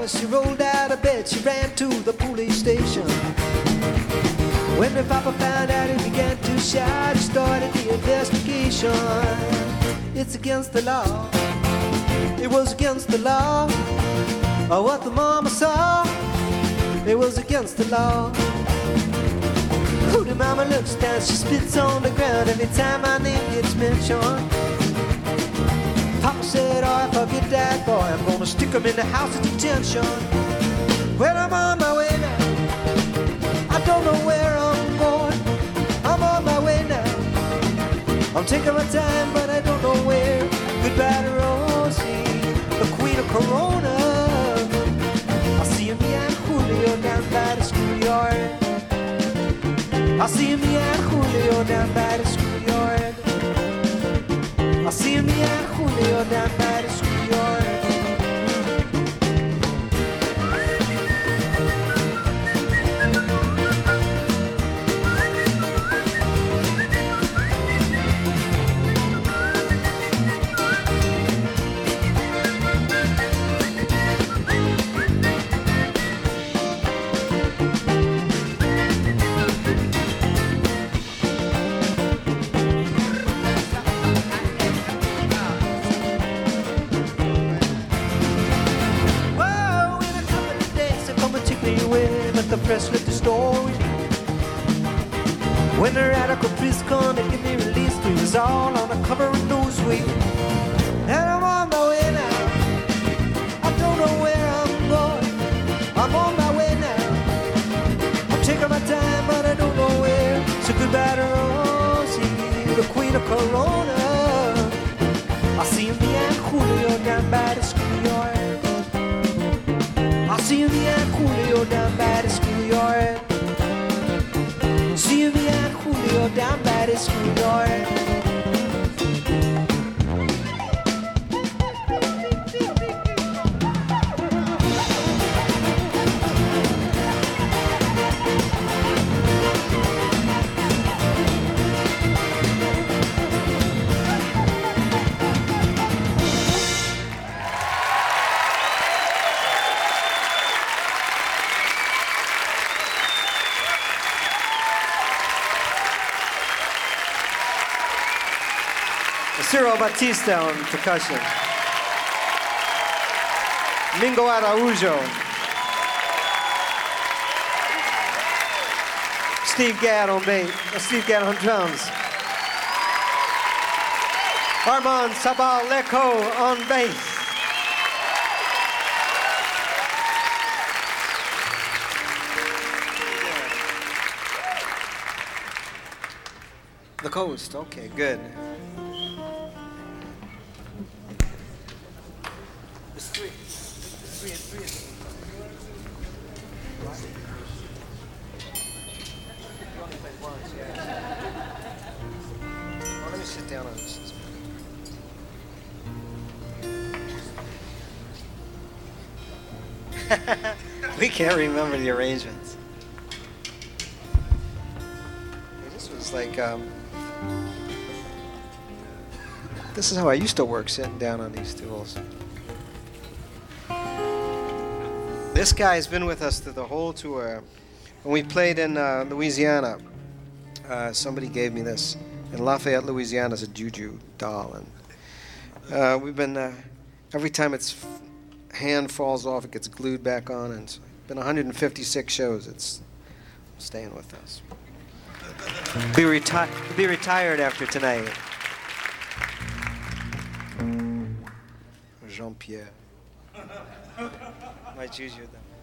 morning she rolled out of bed, she ran to the police station. When her papa found out, he began to shout. He started the investigation. It's against the law. It was against the law. Oh, what the mama saw. It was against the law. Who the mama looks down, she spits on the ground every time my name gets mentioned. Papa said, oh, if I get that boy, I'm gonna stick him in the house of detention. Well, I'm on my way now. I don't know where I'm going. I'm on my way now. I'm taking my time, but I don't know where. Goodbye to Rosie, the queen of Corona. I'll see me and Julio down by the schoolyard. I'll see me and Julio down by the schoolyard. I'll see me and Julio down by the schoolyard. The press lit the story. When the radical priest come to get me released, we was all on the cover of Newsweek. And I'm on my way now. I don't know where I'm going. I'm on my way now. I'm taking my time, but I don't know where. So goodbye to Rosie, the queen of Corona. I'll see me and Julio down by the schoolyard. I'll see me and Julio down by the schoolyard. See me and Julio down by the schoolyard. Ciro Batista on percussion. Mingo Araujo. Steve Gadd on bass. Steve Gadd on drums. Armand Sabal-Lecco on bass. The Coast, okay, good. Let me sit down on this. We can't remember the arrangements. This was like, this is how I used to work, sitting down on these stools. This guy's been with us through the whole tour. When we played in Louisiana, somebody gave me this. In Lafayette, Louisiana, is a juju doll, and we've been every time its hand falls off, it gets glued back on, and it's been 156 shows. It's staying with us. Be retired after tonight. Jean-Pierre. My juju though.